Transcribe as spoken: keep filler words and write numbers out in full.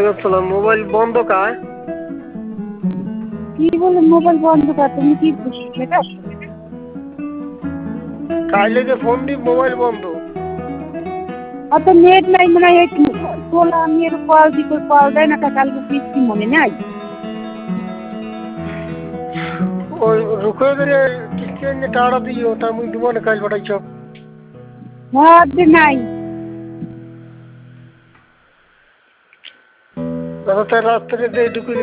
আসসালাম। মোবাইল বন্ধ কায়? কি বলে মোবাইল বন্ধ কর? তুমি কি সেটা কাইলে যে ফোন দি মোবাইল বন্ধ। অত নেট নাই মনে হয় তোলা আমি এর কল দি কল দেয় না কালকে কিস্তি মনে নাই ওই রুকে করে কিস্তি এনে টাকা দিও তা মুই দিব না কাল পাঠাইছ। হাত নাই দাদা তার রাত্রে দিয়ে ঢুকে